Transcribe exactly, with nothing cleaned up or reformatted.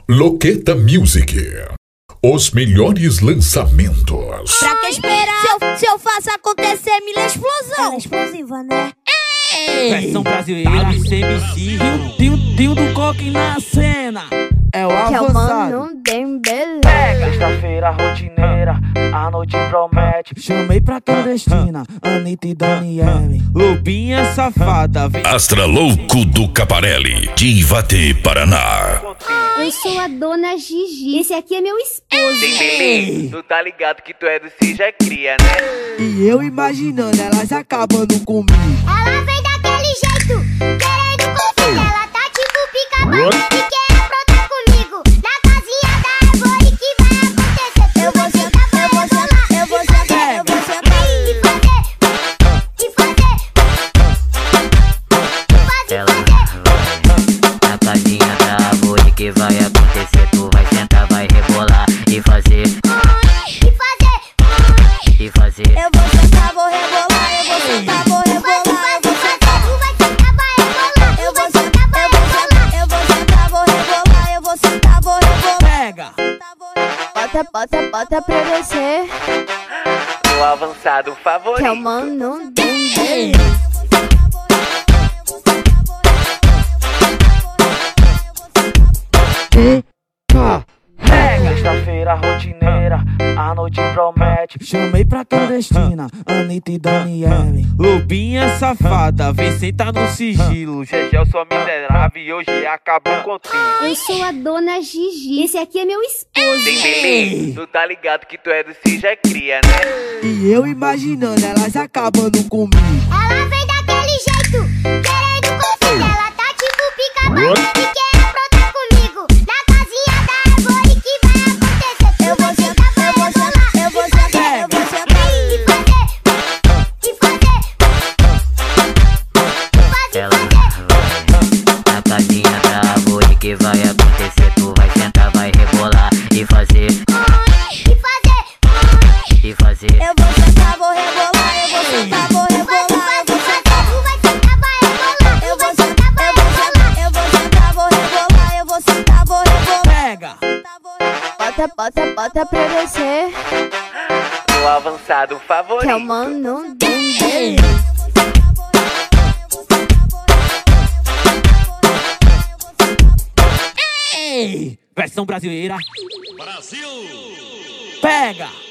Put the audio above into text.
Loqueta Music. Os melhores lançamentos. Pra que esperar? Se eu, se eu faço acontecer, me lê explosão. Ela é explosiva, né? Versão brasileira, C M C, Dinho do Coque na cena. É o Que é o avançado. Mano Dembele. Sexta-feira rotineira, a noite promete. Chamei pra clandestina, Anitta e Daniele. Lobinha safada, vem. Astra Louco do Caparelli, de Ivate, Paraná. Eu sou a dona Gigi. Esse aqui é meu esposo. Dembele, tu tá ligado que tu é do Se Já Cria, né? E eu imaginando elas acabando comigo. Ela vem daquele jeito, querendo confusão. Ela tá tipo pica-pau e quer aprontar comigo. Na casinha da árvore que vai acontecer. Eu vou sentar, eu vou sentar, eu vou sentar, eu vou sentar e fazer, e fazer, e fazer, Na casinha da árvore que vai acontecer. Tu vai sentar, vai rebolar e fazer, e fazer, e fazer. Eu vou sentar, vou rebolar, eu vou sentar, vou rebolar. tu vai sentar, vai rebolar. Eu vou sentar, eu vou sentar, eu vou sentar, vou rebolar. Eu vou sentar, vou rebolar. Pega! Bota, bota, bota pra descer. O avançado favorito. Que é o Mano Dembele. Sexta-feira rotineira, a noite promete. Chamei pra clandestina, Anitta e Daniele. Lobinha safada, vem sentar no sigilo. Gegel, sua miserável, e hoje acabou contigo. Eu sou a dona Gigi. Esse aqui é meu esposo. Dembele, tu tá ligado que tu é do Se Já Cria, né? E eu imaginando elas acabando comigo. Ela vem daquele jeito, querendo confusão. Ela tá tipo pica-pau e quer aprontar comigo. Na casinha da árvore que vai acontecer. Eu vou sentar, eu vou sentar, eu vou sentar, eu vou sentar e fazer, e fazer, e Ela fazer. vai na casinha da árvore que vai acontecer. Tu vai sentar, vai rebolar e fazer, E fazer, e fazer. Eu vou sentar, vou rebolar. Eu vou sentar, vou rebolar. Eu vou sentar, tu vai sentar, vai rebolar. eu vou sentar, eu vou sentar, eu vou sentar, vou rebolar. Eu vou sentar, vou rebolar. Pega! Bota, bota, bota pra descer. O avançado favorito. Que é o Mano Dembele. Versão brasileira. Brasil! Pega!